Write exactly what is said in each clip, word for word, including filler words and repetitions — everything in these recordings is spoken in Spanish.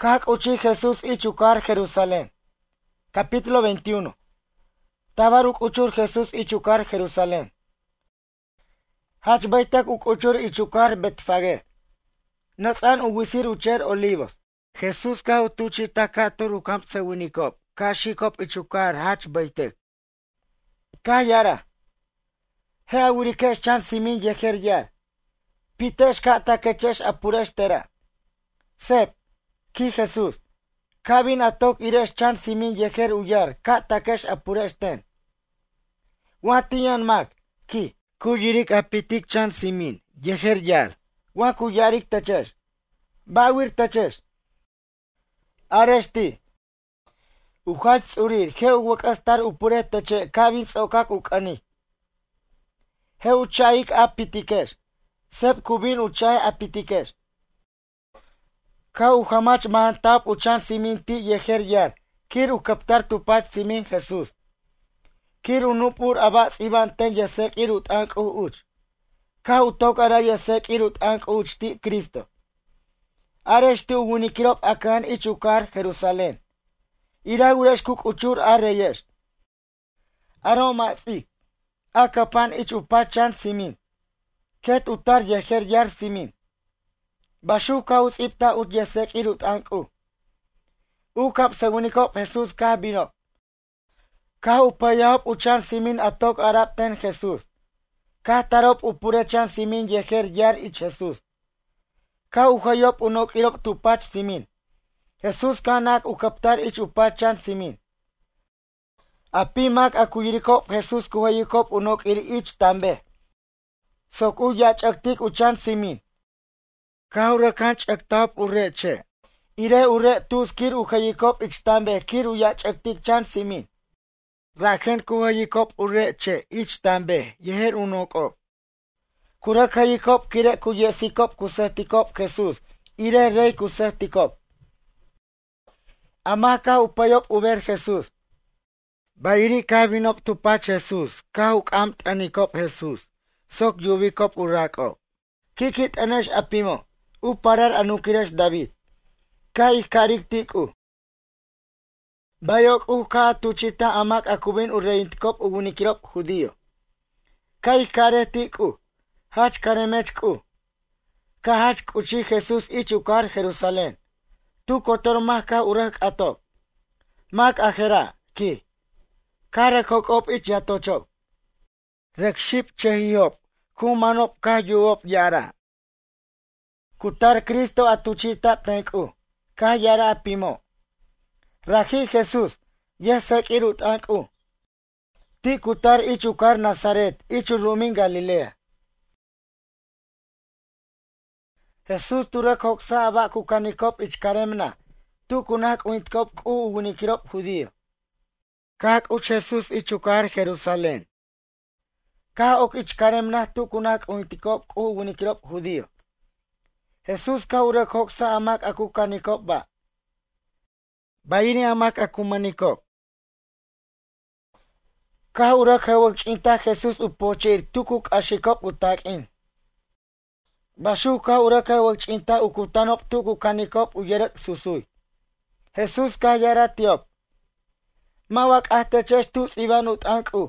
Kak uchi Jesús y chukar Jerusalén. Capítulo veintiuno. Tabaruk uchur Jesús y chukar Jerusalén. Hach baitak uk uchur y chukar Betfage. Natsan uwisir ucher olivos. Jesús ka utuchi takatur ukamp sewinikop. Ka shikop y chukar hach baitek. Ka yara. He awurikesh chan simin yeher yar. Pitesh ka takechesh apuresh tera. Sep. Ki Jesús, kabin atok ires chan simin yeher uyar, ka takesh apuresh ten. Watiyan mak, ki, kuyirik apitik chan simin, yeher yar, wa kuyarik tachesh. Bawir tachesh. Areshti. Uhach urir, he uwakastar upure tache, kabin sokak ukani. He uchayik apitikesh. Sep kubin uchay apitikesh. Ka uhamach mahantap uchan simin ti yeher yar, kir ukaptar tupach simin Jesús. Kir unupur abas iban ten yesek irut ank uch. Ka utok ara yesek irut ank uch ti Cristo. Aresh ti ugunikirop akan ichukar Jerusalén. Ira uresh kuk uchur areyesh. Aroma si. Akapan ichupachan simin. Ket utar yeher yar simin. Bashu ka utsipta ut yesek irut anku. Ukap segunikop Jesús ka binop. Ka upayahop uchan simin atok arap ten Jesús. Ka tarop upurechan simin yeher yar ich Jesús. Ka uhayop unok irop tupach simin. Jesús ka nak ukaptar ich upachan simin. Apimak akuyirikop Jesús kuhayikop unok ir ich tambe. Sok uyach aktik uchan simin. Kaura kanch aktap ureche. Ire ure tus kir uhayikop ichtambe kir uyach aktik chan simin. Raken kuhayikop ureche ichtambe yeher unokop. Kurak hayikop kire kuyesikop kusetikop Jesús. Ire rey kusetikop. Amaka upayop uber Jesús. Bairi kabinop tupach Jesús. Kauk amt anikop Jesús. Sok yubikop urakop. Kikit anesh apimo. Uparar anukiresh David. Ka ikarik tiku. Bayok u ka tuchita amak akubin ureintkop ubunikirop judío. Ka ikare tiku. Hach karemechku. Ka hach kuchi Jesús ichukar Jerusalén. Tu kotor mak ka urak atop. Mak ajera ki. Ka rekokop ich yatochop. Rekship chehiop. Kumanop ka yuop yara. Kutar Cristo atuchita tenku. Ka yara apimo. Raji Jesús. Yesek irut anku. Ti kutar ichukar Nazaret. Ichurumin Galilea. Jesús turek hoksa aba kukanikop ichkaremna. Tu kunak uitkop ku unikirop judío. Kak uch Jesús ichukar Jerusalén. Ka ok ichkaremna tu kunak uitkop ku unikirop judío. Jesús ka urek hoksa amak akukanikop ba. Bayini amak akumanikop. Ka urek hewak chinta Jesús upochir tukuk ashikop utakin. Bashu ka urek hewak chinta ukutanop tukukanikop uyerek susuy. Jesús ka yara tiop. Mawak ahtechesh tuts iban utanku.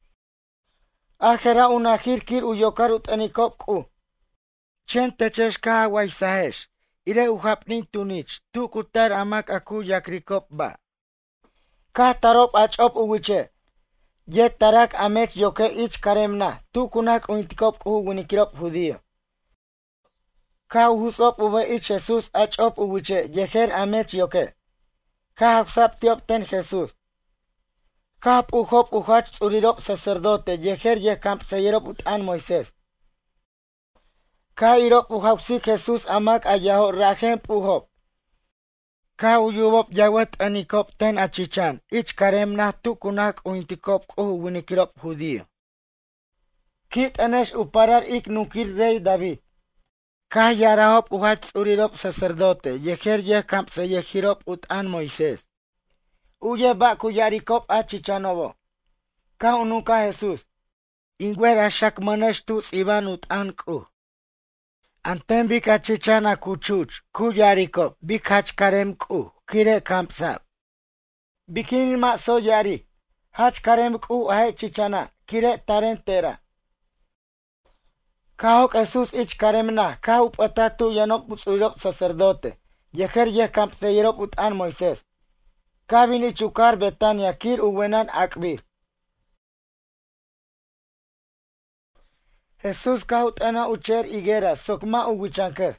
Ajera unahir kir uyokar utanikop ku. Chen techesh ka waisahesh. Ire uhapnin tunich. Tu kutar amak aku yakrikop ba. Ka tarop achop uwiche. Yet tarak amech yoke ich karemna. Tu kunak uintikop ku unikirop judío. Ka uhusop uwe ich Jesús achop uwiche. Yeher amech yoke. Ka hapsap tiop ten Jesús. Ka hap uhop uhach tsurirop sacerdote. Yeher yekamp seyerop utan Moisés. Ka irop uhapsik Jesús amak ayaho rajen puhop. Ka uyubop yawat anikop ten achichan. Ich karemna tu kunak uintikop ku unikirop judío. Kit anesh uparar ik nukir rey David. Ka yarahop uhach urirop sacerdote. Yeher yekamp seyehirop utan Moisés. Uye ba kuyarikop achichanobo. Ka unuka Jesús. Ingwer ashak manesh tu iban utan ku. Anten bikachichana kuchuch, kuyariko, bikachkarem ku, kire kampsap. Bikini ma so yari, hachkarem ku ahe chichana, kire tarentera. Kahok Jesus ich karemna, kahup atatu yanop utsurok sacerdote, yeher ye kampseyerop utan Moisés. Kabini chukar Betania kir uwenan akbir. Jesus kahut ana ucher igera sokma uwichanker.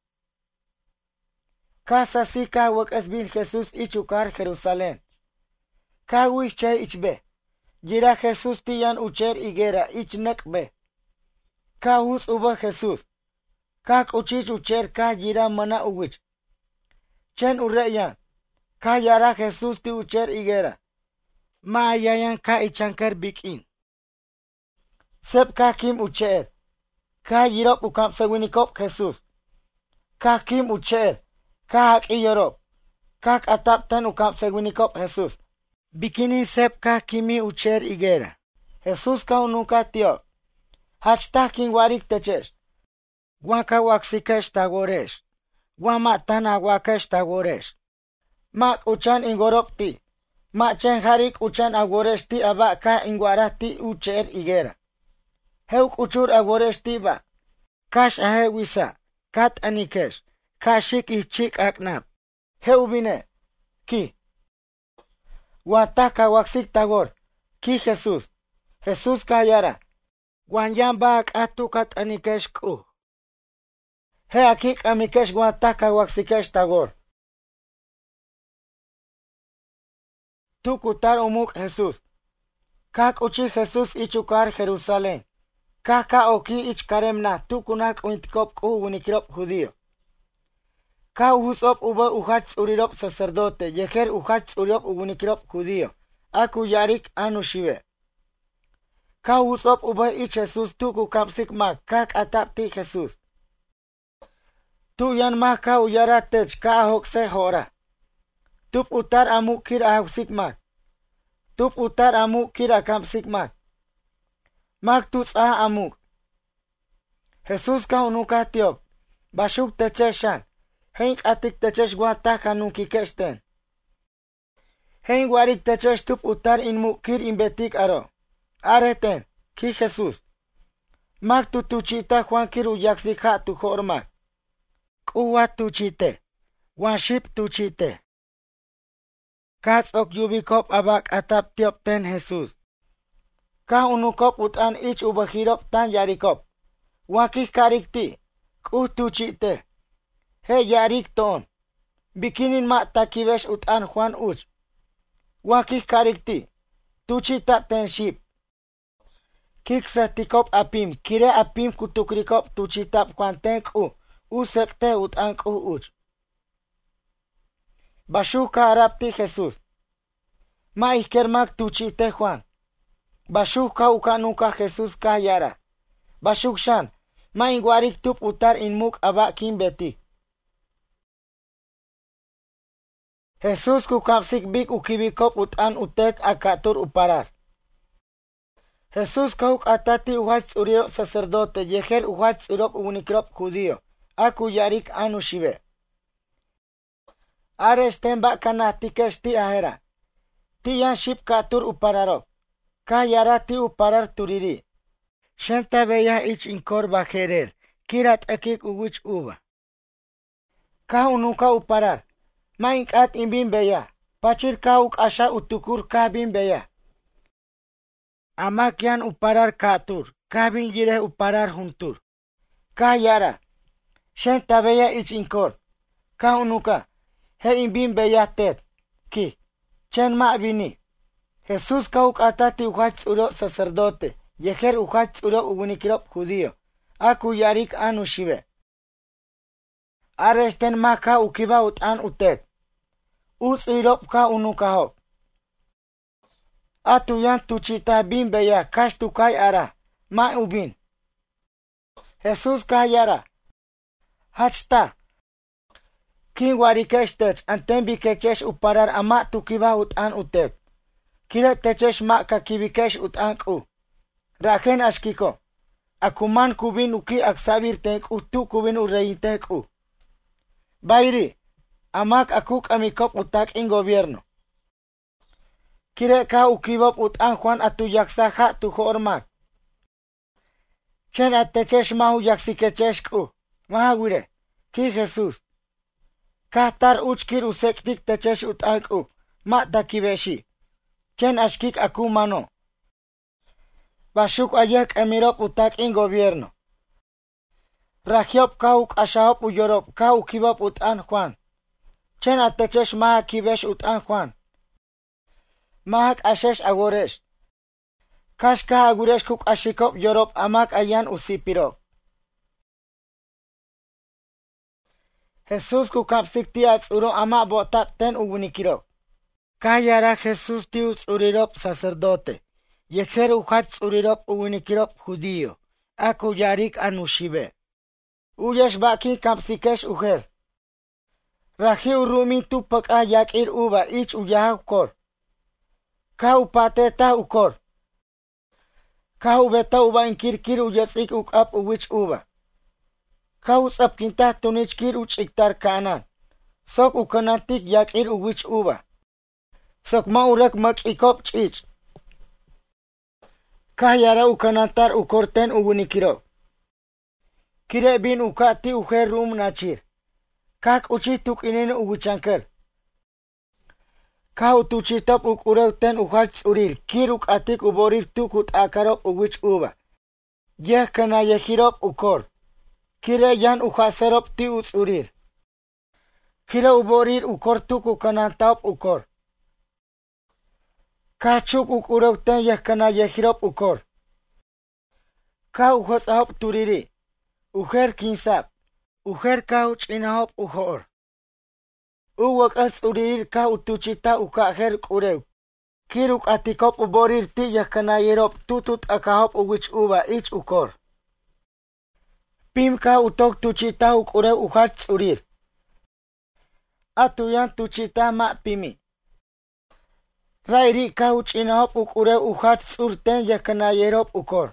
Casa si kahwak esbin Jesus ichukar Jerusalén. Kahwich chay ichbe. Gira Jesus tiyan ucher igera ich nekbe. Kahus uba Jesus. Kak uchich ucher kah gira mana uwich. Chen ureyan. Kah yara Jesus ti ucher igera. Ma yayan ka ichanker bikin. Sep ka kim ucher. Ka yirop ukam sewinikop Jesus. Ka kim ucher. Ka hak iyorop. Kak atap ten ukam sewinikop Jesus. Bikini sep ka kimi ucher igera. Jesus ka unuka tiop. Hachtah kin warik techesh. Waka waksikesh tagoresh. Wama tana wakesh tagoresh. Mak uchan ingorop ti. Ma chen harik uchan agoresh ti aba ka ingwara ti ucher igera. Heuk uchur agoresh ti ba. Kash ahe wisa. Kat anikesh. Kashik ichik aknap. Heu bine. Ki. Wataka waksik tagor. Ki Jesus. Jesus ka yara. Wanyan ba atu kat anikesh ku. He akik amikesh wataka waksikesh tagor. Tukutar umuk Jesus. Kak uchi Jesus ichukar Jerusalén. Kaka oki ich karemna tukunak uintkop ku unikirop judío. Ka uhusop uba uhach urirop sacerdote, yeher uhach urirop unikirop judío. Aku yarik anu shive. Ka uhusop uba ich Jesus tuku kapsik mak kak atapti Jesus. Tu yan mak ka uyara tech ka ahokse hora. Tup utar amuk kir ahusik mak. Tup utar amuk kir akampsik mak. Mak tuts ah amuk. Jesus ka unuka tiop. Bashuk techeshan. Henk atik techesh guata kanuki kesten. Henk warik techesh tup utar in mukir in betik aro. Areten. Ki Jesus. Mak tu tuchita Juan kir uyaksik ha tu hormak. Kuwa tuchite. Wanship tuchite. Kats ok yubikop abak atap tiop ten Jesus. Ka unukop utan ich ubahirop tan yarikop. Wakik karikti. Kuh tuchite. He yarik ton. Bikinin ma takivesh utan Juan uch. Wakik karikti. Tuchitap ten ship. Kik setikop apim. Kire apim kutukrikop tuchitap Juan ten ku. Usekte utan ku uch. Bashu ka arapti Jesus. Ma ihkermak tuchite Juan. Bashuk ka ukanuka Jesus ka yara. Bashuk shan. Ma ingwarik tup utar inmuk aba kim betik. Jesus kukapsik bik ukibikop utan utet akatur uparar. Jesus kauk atati uhach uriop sacerdote yeher uhach urop unikrop judío. Aku yarik anu shive. Ares temba kanatikesh ti ahera. Ti yan ship katur upararop. Ka yara ti uparar turiri. Shenta beya ich inkor bajerer. Kirat akik uwich uva. Ka unuka uparar. Ma inkat imbin beya. Pachir ka uk asha utukur ka bin beya. Amak yan uparar katur. Ka bin yire uparar huntur. Ka yara. Shenta beya ich inkor. Ka unuka. He imbin beya tet. Ki. Chen ma bini. Jesus kauk atati uhach uro sacerdote. Yeher uhach uro ubunikirop judío. Aku yarik anu shive. Aresten ma ka ukiba utan utet. Us irop ka unukahop. Atu yan tuchita bin beya kash tukay ara. Ma ubin. Jesus ka yara. Hachta. Kin warikeshtech anten bikechesh uparar ama tukiba utan utet. Kire techesh ma ka kibikesh utan ku. Raken ashkiko. akuman kubin uki aksabir tenku tu kubin urein teku. Bairi, amak akuk amikop utak in gobierno. Kire ka ukibop utan Juan atu yaksaha tu hormak. Chen atechesh mahu yaksikecheshku. Mahawire, ki Jesus. Kahtar uchkir usektik techesh utanku. Ma takibeshi. Chen ashkik aku mano. Bashuk ayak emirop utak in gobierno. Rajiop kauk ashahop uyorop kau kibop utan Juan. Chen atechesh maha kibesh utan Juan. Mahak ashesh agoresh. Kashka aguresh kuk ashikop yorop amak ayan usipirop. Jesus kukapsik ti atsuro ama botap ten ugunikirop. Kayara Jesus ti utsurirop sacerdote. Yeher uhat tsurirop ugunikirop judío. Aku yarik anushibe. Uyesh baki kapsikesh uher. Raji urumi tu paka yakir uba ich uyaha ukor. Ka upateta ukor. Ka ubeta uba inkirkir uyasik ukap uwich uba. Ka utsap kinta tunichkir uchiktar kanan. Sok ukanantik yakir uwich uba. Sok ma urak makikop chich. Ka yara ukanantar ukorten ugunikiro. Kire bin ukati uher rum nachir. Kak uchi tukinin uguchankar. Ka utuchitop ukureuten uhach urir. Kiruk atik uborir tukut akarop uwich uba. Yeh kana yehirop ukor. Kire yan uhaserop ti utsurir. Kire uborir ukor tuk ukanantop ukor. Ka chuk ukureuten yeh kana yehirop ukor. Ka uhosahop turiri. Uher kinsap. Uher ka uchinahop uhor. Uwak as urir ka utuchita ukaher kurew. Kiruk atikop uborir ti yakana yerop tutut akahop uwich uba ich ukor. Pim ka utok tuchita ukurew uhach urir. Atuyan tuchita ma pimi. Rairi ka uchinahop ukurew uhach urten yakana yerop ukor.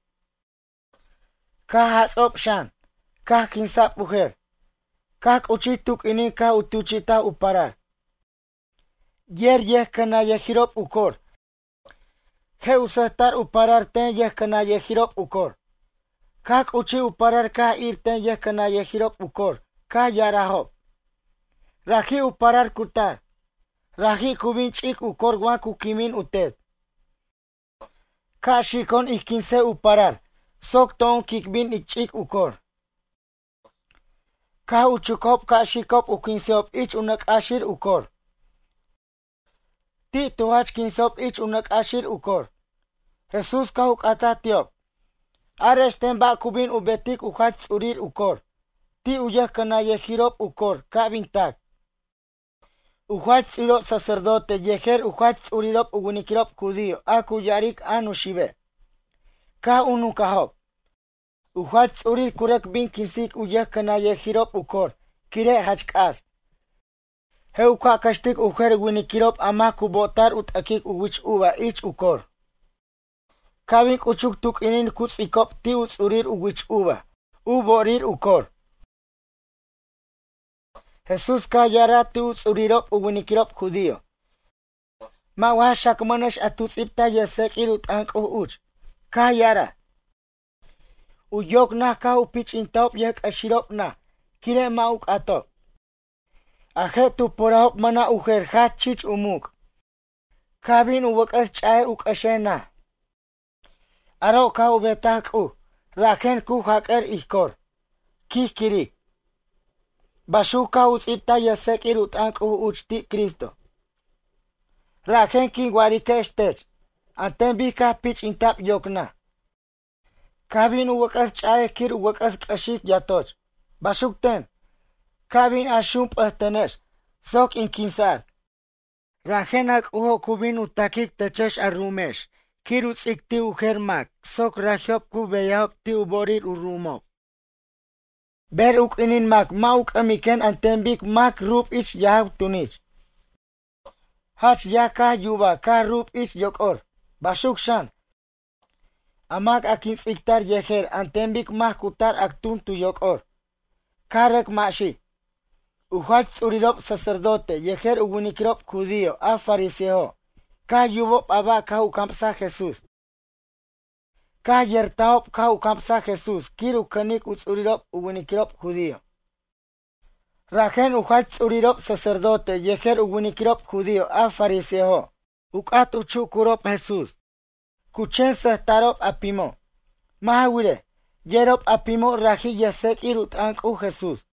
Ka hasop shan. Ka kinsap uher. Kak uchituk ini ka utuchita uparar. Yer yeh kana yehirop ukor. He usahtar uparar ten yeh kana yehirop ukor. Kak uchi uparar ka ir ten yeh kana yehirop ukor. Ka yarahop. Raji uparar kutar. Raji kubin chik ukor gwan kukimin uted. Ka shikon ikinse uparar. Sok ton kikbin ichik ukor. Ka uchukop ka shikop ukinsop ich unak ashir ukor. Ti tuhach kinsop ich unak ashir ukor. Jesus ka ukata tiop. Aresten ba kubin ubetik uhach urir ukor. Ti uyah kana yehirop ukor ka bintak. Uhach urop sacerdote yeher uhach urirop ugunikirop judío aku yarik anushibe. Ka unukahop. Uhach urir kurek bin kinsik uyah kana yehirop ukor. Kire hachkas. Heu ka kashtik uher winikirop ama kubotar utakik uwich uba ich ukor. Kabink uchuk tuk inin kutsikop ti utsurir uwich uba. Uborir ukor. Jesus ka yara ti utsurirop uwinikirop judío. Ma waha shakmanesh atutsipta yesekir utank uch. Ka yara. Uyok na ka upich intop yek ashirop na. Kire mauk atop. Aje tu porahop mana uher hat chich umuk. Kabin uwakas chae ukashe na. Aro ka ubetak u. Raken ku haker ikor. Kih kirik. Bashu ka utsipta yesekir utank u uchti Kristo. Raken ki warikesh tech. Anten bika pich intap yokna. Kabin uwakas chae kir uwakas kashik yatoch. Bashukten. Kabin ashum pahtenesh. Sok inkinsar. Rajenak uho kubin utakik techesh arumesh. Kir utsik ti uhermak. Sok rajiop kubeyahop ti uborir urumop. Ber uk inin mak mauk amiken antembik mak rup ich yahab tunich. Hach ya ka yuba ka rup ich yokor. Bashuk shan. Amak akin siktar yeher antembik mahkutar aktun tuyokor. Karek mashi. Uhach tsurirop sacerdote yeher ugunikirop judío a fariseo. Ka yubop aba ka ukampsa Jesús. Ka yertaop ka ukampsa Jesús. Kiru kanik utsurirop ugunikirop judío. Rajen uhach tsurirop sacerdote yeher ugunikirop judío a fariseo. Ukat uchukurop Jesús. Kuchen sehtarop apimo. Mahawire. Yerop apimo raji yesek irut anku Jesús.